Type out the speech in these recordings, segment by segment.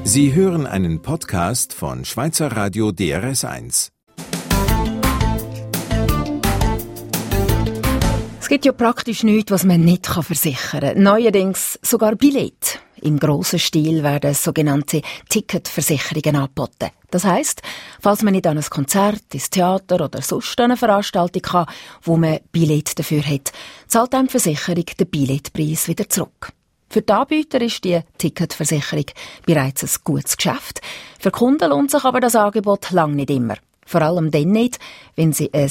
Sie hören einen Podcast von Schweizer Radio DRS1. Es gibt ja praktisch nichts, was man nicht versichern kann. Neuerdings sogar Billette. Im grossen Stil werden sogenannte Ticketversicherungen angeboten. Das heisst, falls man nicht an ein Konzert, ins Theater oder sonst eine Veranstaltung kann, wo man Billett dafür hat, zahlt einem die Versicherung den Billettpreis wieder zurück. Für die Anbieter ist die Ticketversicherung bereits ein gutes Geschäft. Für Kunden lohnt sich aber das Angebot lang nicht immer. Vor allem dann nicht, wenn sie eine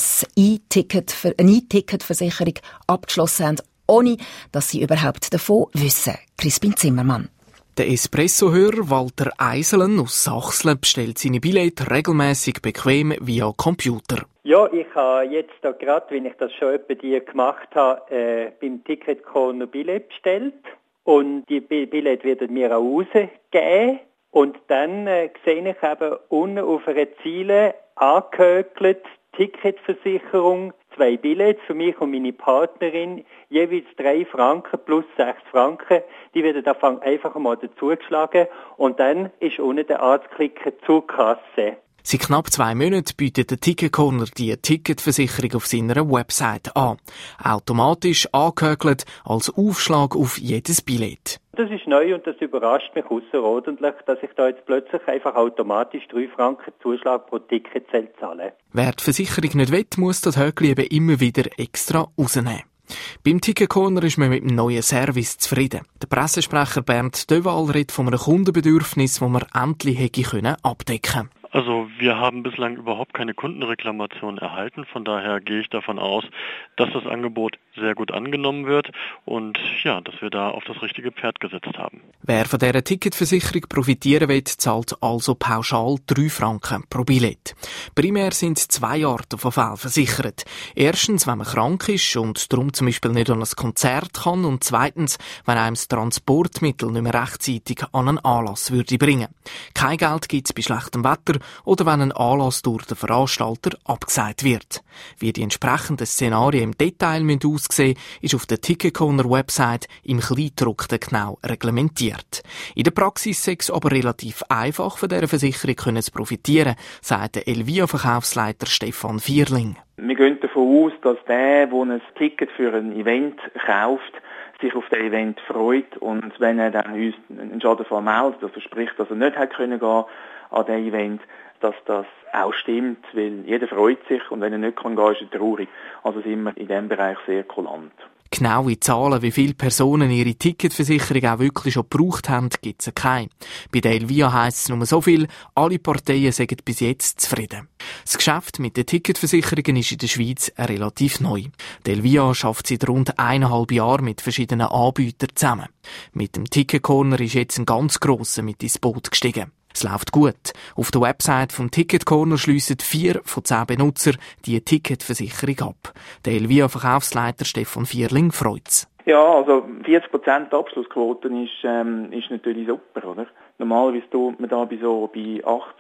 E-Ticket-Versicherung abgeschlossen haben, ohne dass sie überhaupt davon wissen. Crispin Zimmermann. Der Espresso-Hörer Walter Eiselen aus Sachsen bestellt seine Billette regelmäßig bequem via Computer. Ja, ich habe jetzt da gerade, wenn ich das schon etwa gemacht habe, beim Ticket Corner Billett bestellt. Und die Billett werden mir auch rausgegeben. Und dann sehe ich eben unten auf einer Ziele angehökelt Ticketversicherung, 2 Billets für mich und meine Partnerin, jeweils 3 Franken plus 6 Franken. Die werden einfach mal dazugeschlagen und dann ist unten der anzuklicken zur Kasse. Seit knapp 2 Monaten bietet der Ticket Corner die Ticketversicherung auf seiner Website an. Automatisch angehökelt als Aufschlag auf jedes Billett. Das ist neu und das überrascht mich ausserordentlich, dass ich da jetzt plötzlich einfach automatisch 3 Franken Zuschlag pro Ticket zahlen. Wer die Versicherung nicht will, muss das Höckli eben immer wieder extra rausnehmen. Beim Ticket Corner ist man mit dem neuen Service zufrieden. Der Pressesprecher Bernd Döval redet von einem Kundenbedürfnis, das man endlich hätte abdecken können. Also wir haben bislang überhaupt keine Kundenreklamation erhalten. Von daher gehe ich davon aus, dass das Angebot sehr gut angenommen wird und ja, dass wir da auf das richtige Pferd gesetzt haben. Wer von dieser Ticketversicherung profitieren will, zahlt also pauschal 3 Franken pro Billett. Primär sind 2 Arten von Fällen versichert. Erstens, wenn man krank ist und darum zum Beispiel nicht an ein Konzert kann, und zweitens, wenn einem das Transportmittel nicht mehr rechtzeitig an einen Anlass würde bringen. Kein Geld gibt es bei schlechtem Wetter oder wenn ein Anlass durch den Veranstalter abgesagt wird. Wie die entsprechenden Szenarien im Detail aussehen, ist auf der Ticket Corner Website im Kleingedruckten genau reglementiert. In der Praxis sei es aber relativ einfach, von dieser Versicherung zu profitieren, sagt der Elvia-Verkaufsleiter Stefan Vierling. Wir gehen davon aus, dass der ein Ticket für ein Event kauft, sich auf das Event freut und wenn er dann uns einen Schadenfall meldet, also sprich, dass er nicht hätte gehen können an diesem Event, dass das auch stimmt, weil jeder freut sich und wenn er nicht gehen kann, ist er traurig. Also sind wir in diesem Bereich sehr kulant. Genaue Zahlen, wie viele Personen ihre Ticketversicherung auch wirklich schon gebraucht haben, gibt es keine. Bei der Elvia heisst es nur so viel, alle Parteien sind bis jetzt zufrieden. Das Geschäft mit den Ticketversicherungen ist in der Schweiz relativ neu. Die Elvia arbeitet seit rund 1,5 Jahren mit verschiedenen Anbietern zusammen. Mit dem Ticket Corner ist jetzt ein ganz grosser mit ins Boot gestiegen. Es läuft gut. Auf der Website vom Ticket Corner schliessen 4 von 10 Benutzer die Ticketversicherung ab. Der Elvia-Verkaufsleiter Stefan Vierling freut's. Ja, also 40% Abschlussquote ist natürlich super, oder? Normalerweise tut man da bei 18%,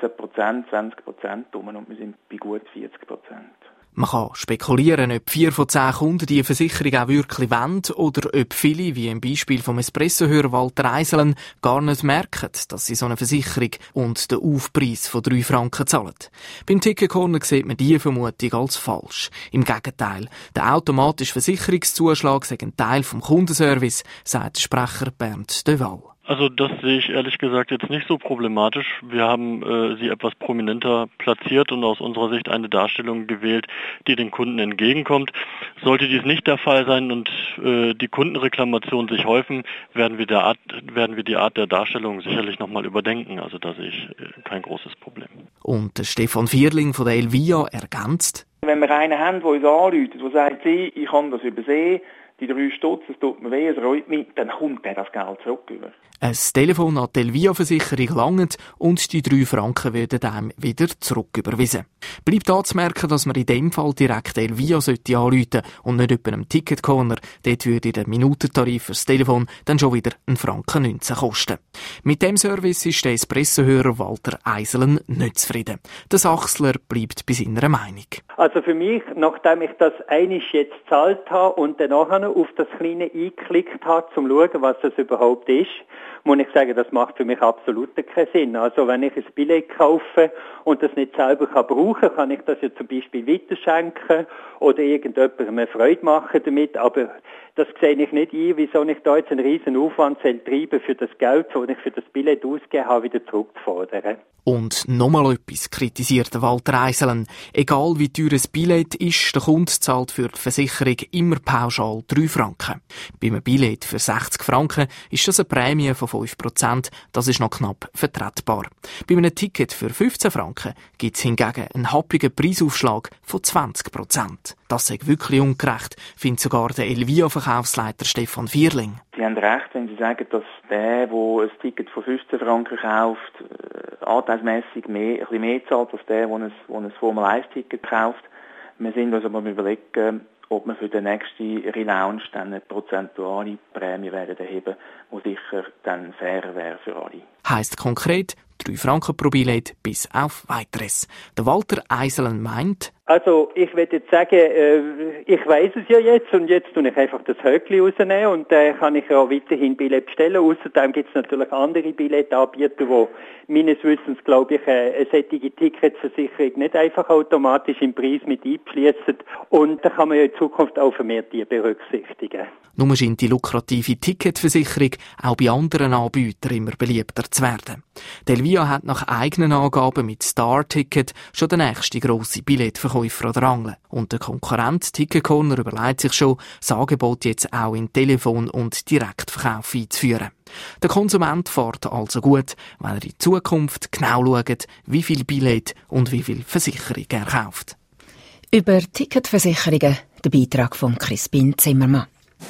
20% rum und wir sind bei gut 40%. Man kann spekulieren, ob 4 von 10 Kunden die Versicherung auch wirklich wollen oder ob viele, wie im Beispiel vom Espresso-Hörer Walter Eiselen, gar nicht merken, dass sie so eine Versicherung und den Aufpreis von 3 Franken zahlen. Beim Ticket Corner sieht man diese Vermutung als falsch. Im Gegenteil, der automatische Versicherungszuschlag sei ein Teil vom Kundenservice, sagt der Sprecher Bernd Döval. Also das sehe ich ehrlich gesagt jetzt nicht so problematisch. Wir haben sie etwas prominenter platziert und aus unserer Sicht eine Darstellung gewählt, die den Kunden entgegenkommt. Sollte dies nicht der Fall sein und die Kundenreklamationen sich häufen, werden wir die Art der Darstellung sicherlich nochmal überdenken. Also da sehe ich kein großes Problem. Und der Stefan Vierling von der Elvia ergänzt: Wenn wir einen haben, der uns anruft, der sagt, ich kann das übersehen, die 3 Stutz, es tut mir weh, es reut mich, dann kommt er das Geld zurück über. Ein Telefon an die Elvia-Versicherung langt und die 3 Franken werden einem wieder zurücküberwiesen. Bleibt anzumerken, dass man in dem Fall direkt Elvia anrufen und nicht über einem Ticket Corner. Dort würde der Minutentarif fürs Telefon dann schon wieder 1,19 Franken kosten. Mit dem Service ist der Espresso-Hörer Walter Eiselen nicht zufrieden. Der Sachsler bleibt bei seiner Meinung. Also für mich, nachdem ich das einmal jetzt gezahlt habe und dann nachher auf das Kleine eingeklickt habe, um zu schauen, was das überhaupt ist, muss ich sagen, das macht für mich absolut keinen Sinn. Also wenn ich ein Billett kaufe und das nicht selber brauchen kann, kann ich das ja zum Beispiel weiterschenken oder irgendjemandem eine Freude machen damit, aber das sehe ich nicht ein, wieso ich da jetzt einen riesen Aufwand treiben für das Geld, das ich für das Billett ausgegeben habe, wieder zurückzufordern. Und nochmal etwas kritisiert Walter Eiselen. Egal wie teuer ein Billett ist, der Kunde zahlt für die Versicherung immer pauschal 3 Franken. Bei einem Billett für 60 Franken ist das eine Prämie von 5%, das ist noch knapp vertretbar. Bei einem Ticket für 15 Franken gibt es hingegen einen happigen Preisaufschlag von 20%. Das sei wirklich ungerecht, findet sogar der Elvia-Verkaufsleiter Stefan Vierling. Sie haben recht, wenn Sie sagen, dass der ein Ticket von 15 Franken kauft, anteilsmässig ein bisschen mehr zahlt als der ein Formel-1-Ticket kauft. Wir sind uns aber überlegen, ob wir für den nächsten Relaunch dann eine prozentuale Prämie werden erheben, die sicher dann fairer wäre für alle. Heisst konkret 3 Franken pro Billett bis auf Weiteres. Der Walter Eiselen meint, also ich würde jetzt sagen, ich weiss es ja jetzt und jetzt tue ich einfach das Höckli rausnehmen und kann ich ja weiterhin Billett bestellen. Außerdem gibt es natürlich andere Billettanbieter, die meines Wissens, glaube ich, eine solche Ticketversicherung nicht einfach automatisch im Preis mit einschliessen. Und da kann man ja in Zukunft auch vermehrt die berücksichtigen. Nur scheint die lukrative Ticketversicherung auch bei anderen Anbietern immer beliebter zu werden. Die Elvia hat nach eigenen Angaben mit Star-Ticket schon den nächsten grossen Billetverkäufer an der Angel. Und der Konkurrent Ticketcorner überlegt sich schon, das Angebot jetzt auch in Telefon- und Direktverkauf einzuführen. Der Konsument fährt also gut, wenn er in Zukunft genau schaut, wie viel Billett und wie viel Versicherung er kauft. Über Ticketversicherungen der Beitrag von Crispin Zimmermann.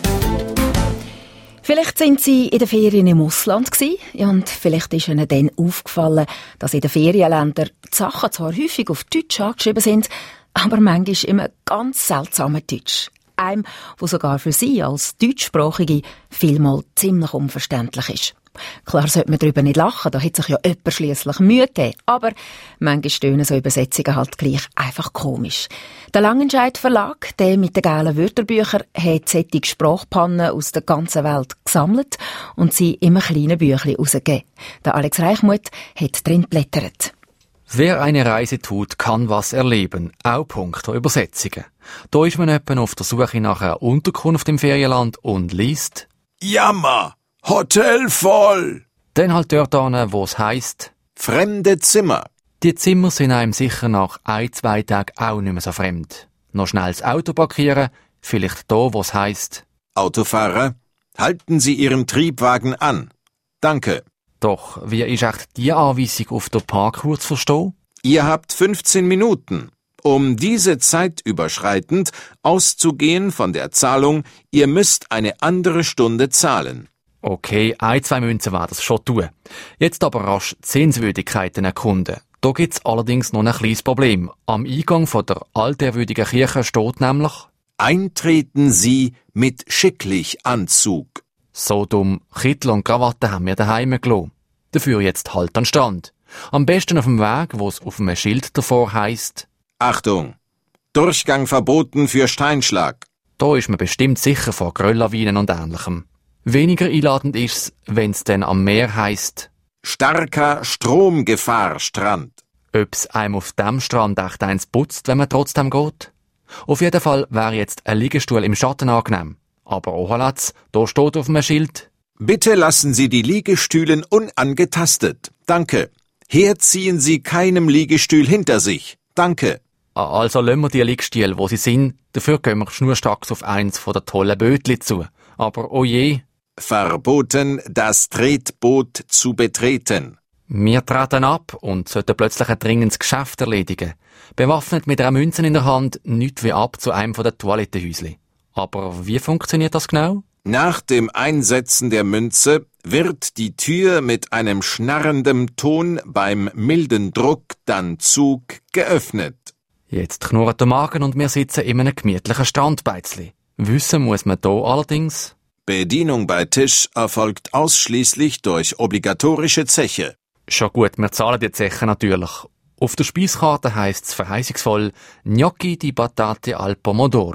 Vielleicht sind Sie in den Ferien im Ausland gewesen, und vielleicht ist Ihnen dann aufgefallen, dass in den Ferienländern die Sachen zwar häufig auf Deutsch angeschrieben sind, aber manchmal immer ganz seltsamen Deutsch. Einem, wo sogar für Sie als Deutschsprachige vielmal ziemlich unverständlich ist. Klar sollte man darüber nicht lachen, da hat sich ja jemand schliesslich Mühe gegeben. Aber manchmal stöhnen so Übersetzungen halt gleich einfach komisch. Der Langenscheidt Verlag, der mit den gelben Wörterbüchern, hat solche Sprachpannen aus der ganzen Welt gesammelt und sie in einem kleinen Büchlein rausgegeben. Der Alex Reichmuth hat drin geblättert. Wer eine Reise tut, kann was erleben, auch punkto Übersetzungen. Da ist man etwa auf der Suche nach einer Unterkunft im Ferienland und liest Jammer! Hotel voll! Dann halt dort an, wo es heisst Fremde Zimmer. Die Zimmer sind einem sicher nach 1-2 Tagen auch nicht mehr so fremd. Noch schnell das Auto parkieren, vielleicht da, wo es heisst Autofahrer, halten Sie Ihren Triebwagen an. Danke. Doch, wie ist echt die Anweisung auf der Parkuhr zu verstehen? Ihr habt 15 Minuten. Um diese Zeit überschreitend auszugehen von der Zahlung, ihr müsst eine andere Stunde zahlen. Okay, 1-2 Münzen war das schon tun. Jetzt aber rasch die Sehenswürdigkeiten erkunden. Da gibt's allerdings noch ein kleines Problem. Am Eingang von der altehrwürdigen Kirche steht nämlich Eintreten Sie mit Schicklichanzug. so dumm, Kittel und Krawatte haben wir daheim gelassen. Dafür jetzt halt an den Strand. Am besten auf dem Weg, wo es auf einem Schild davor heisst Achtung! Durchgang verboten für Steinschlag. Da ist man bestimmt sicher vor Grölllawinen und Ähnlichem. Weniger einladend ist's, wenn's dann am Meer heisst Starker Stromgefahr-Strand. ob's einem auf dem Strand echt eins putzt, wenn man trotzdem geht. Auf jeden Fall wäre jetzt ein Liegestuhl im Schatten angenehm. Aber ohalatz, da steht auf einem Schild Bitte lassen Sie die Liegestühlen unangetastet. Danke. Herziehen Sie keinem Liegestuhl hinter sich. Danke. Also lassen wir die Liegestühle, wo sie sind, dafür gehen wir schnurstracks auf eins von der tollen Bötli zu. Aber oh je, Verboten, das Tretboot zu betreten. wir treten ab und sollten plötzlich ein dringendes Geschäft erledigen. Bewaffnet mit einer Münze in der Hand, nichts wie ab zu einem von den Toilettenhäusli. Aber wie funktioniert das genau? Nach dem Einsetzen der Münze wird die Tür mit einem schnarrendem Ton beim milden Druck dann Zug geöffnet. Jetzt knurrt der Magen und wir sitzen in einem gemütlichen Strandbeizli. Wissen muss man da allerdings. Bedienung bei Tisch erfolgt ausschließlich durch obligatorische Zeche. Schon gut, wir zahlen die Zeche natürlich. Auf der Speiskarte heisst es verheißungsvoll Gnocchi di Patate al Pomodoro.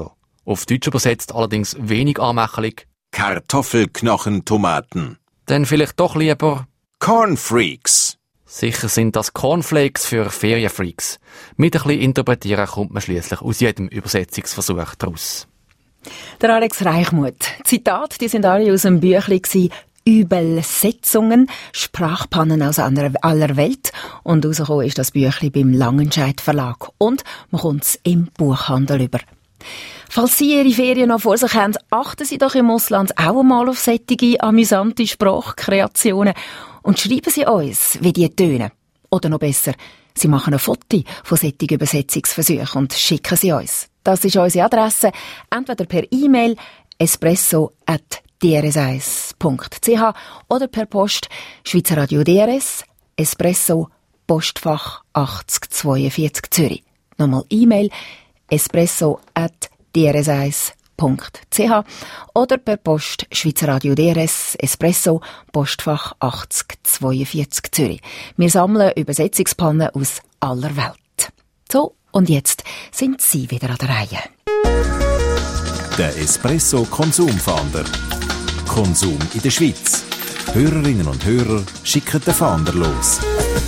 Auf Deutsch übersetzt allerdings wenig anmächerlich. Kartoffelknochentomaten. Dann vielleicht doch lieber Cornfreaks. Sicher sind das Cornflakes für Ferienfreaks. Mit ein bisschen Interpretieren kommt man schliesslich aus jedem Übersetzungsversuch daraus. Der Alex Reichmuth. Zitate, die sind alle aus dem Büchlein Übersetzungen, Sprachpannen aus aller Welt. Und rausgekommen ist das Büchlein beim Langenscheidt Verlag. Und man kommt es im Buchhandel über. Falls Sie Ihre Ferien noch vor sich haben, achten Sie doch im Ausland auch einmal auf solche amüsante Sprachkreationen und schreiben Sie uns, wie die tönen. Oder noch besser, Sie machen ein Foto von solchen Übersetzungsversuchen und schicken sie uns. Das ist unsere Adresse, entweder per E-Mail espresso@drs1.ch oder per Post Schweizer Radio DRS, Espresso, Postfach 8042 Zürich. Nochmal E-Mail espresso@drs1.ch oder per Post Schweizer Radio DRS, Espresso, Postfach 8042 Zürich. Wir sammeln Übersetzungspannen aus aller Welt. So, und jetzt sind Sie wieder an der Reihe. Der Espresso Konsumfahnder. Konsum in der Schweiz. Hörerinnen und Hörer schicken den Fahnder los.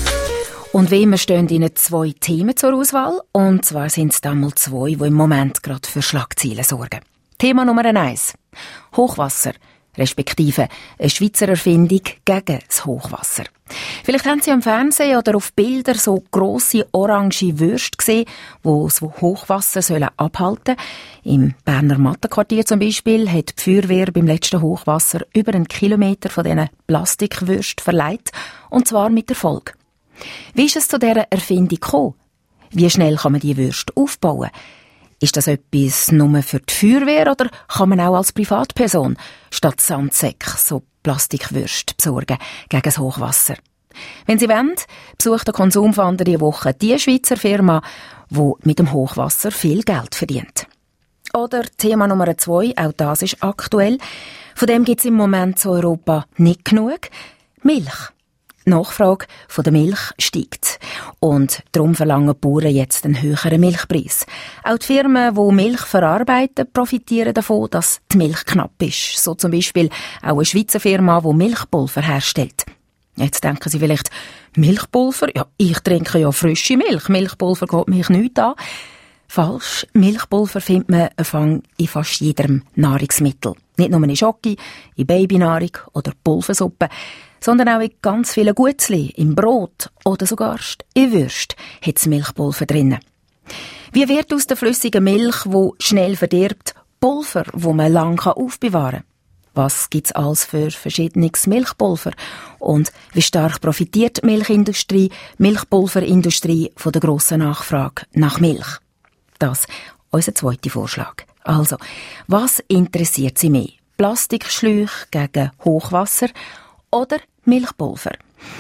Und wie immer stehen Ihnen 2 Themen zur Auswahl. Und zwar sind es einmal 2, die im Moment gerade für Schlagzeilen sorgen. Thema Nummer 1. Hochwasser, respektive eine Schweizer Erfindung gegen das Hochwasser. Vielleicht haben Sie am Fernsehen oder auf Bildern so grosse orange Würste gesehen, die das Hochwasser abhalten sollen. Im Berner Mattenquartier zum Beispiel hat die Feuerwehr beim letzten Hochwasser über 1 Kilometer von diesen Plastikwürsten verleiht. Und zwar mit Erfolg. Wie ist es zu dieser Erfindung gekommen? Wie schnell kann man die Würste aufbauen? Ist das etwas nur für die Feuerwehr oder kann man auch als Privatperson statt Sandsäcke so Plastikwürste besorgen gegen das Hochwasser? Wenn Sie wollen, besucht der Konsumfahnder diese Woche die Schweizer Firma, die mit dem Hochwasser viel Geld verdient. Oder Thema Nummer 2, auch das ist aktuell. Von dem gibt es im Moment in Europa nicht genug. Milch. Die Nachfrage von der Milch steigt. Und darum verlangen die Bauern jetzt einen höheren Milchpreis. Auch die Firmen, die Milch verarbeiten, profitieren davon, dass die Milch knapp ist. So zum Beispiel auch eine Schweizer Firma, die Milchpulver herstellt. Jetzt denken Sie vielleicht, Milchpulver? Ja, ich trinke ja frische Milch. Milchpulver geht mich nichts an. Falsch. Milchpulver findet man in fast jedem Nahrungsmittel. Nicht nur in Schoki, in Babynahrung oder Pulversuppe, sondern auch in ganz vielen Gutzli, im Brot oder sogar in Würst hat es Milchpulver drin. Wie wird aus der flüssigen Milch, die schnell verdirbt, Pulver, wo man lang aufbewahren kann? Was gibt's alles für verschiedenes Milchpulver? Und wie stark profitiert die Milchpulverindustrie von der grossen Nachfrage nach Milch? Das unser zweiter Vorschlag. Also, was interessiert Sie mehr? Plastikschläuche gegen Hochwasser oder Milchpulver?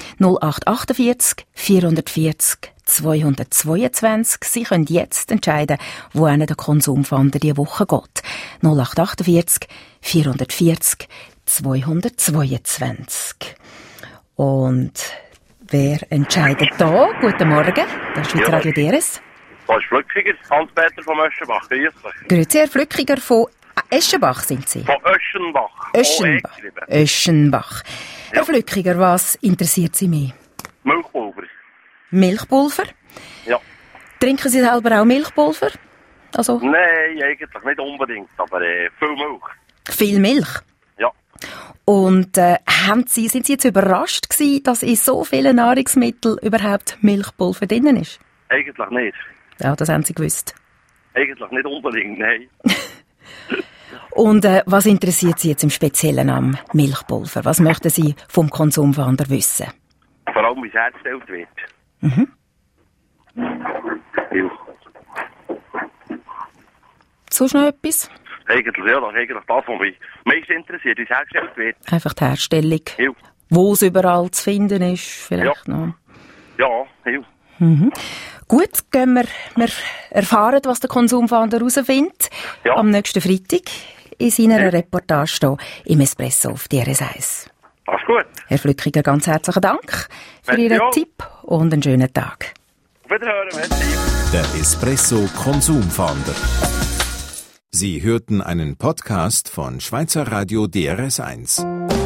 0848 440 222. Sie können jetzt entscheiden, wo Ihnen der Konsumfahnder diese Woche geht. 0848 440 222. Und wer entscheidet da? Guten Morgen, das ist Schweizer Radio DRS. Das ist Flückiger, Hans-Peter vom Öschenbach. Grüezi, Herr Flückiger von Eschenbach sind Sie? Von Öschenbach. Öschenbach. Ja. Herr Flückiger, was interessiert Sie mehr? Milchpulver. Milchpulver? Ja. Trinken Sie selber auch Milchpulver? Also? Nein, eigentlich nicht unbedingt, aber viel Milch. Viel Milch? Ja. Und sind Sie jetzt überrascht gewesen, dass in so vielen Nahrungsmitteln überhaupt Milchpulver drin ist? Eigentlich nicht. Ja, das haben Sie gewusst. Eigentlich nicht unbedingt, nein. Und was interessiert Sie jetzt im Speziellen am Milchpulver? Was möchten Sie vom Konsumfahnder wissen? Vor allem, wie es hergestellt wird. Mhm. Ja. So schnell etwas? Eigentlich, ja, das ist eigentlich das, was mich meist interessiert, wie es hergestellt wird. Einfach die Herstellung. Ja. Wo es überall zu finden ist, vielleicht noch. Ja, ja. Mhm. Gut, gehen wir erfahren, was der Konsumfahnder herausfindet. Ja. Am nächsten Freitag in seiner Reportage hier im Espresso auf DRS1. Alles gut. Herr Flückiger, ganz herzlichen Dank für Ihren Tipp und einen schönen Tag. Auf Wiederhören, merci. Der Espresso Konsumfahnder. Sie hörten einen Podcast von Schweizer Radio DRS1.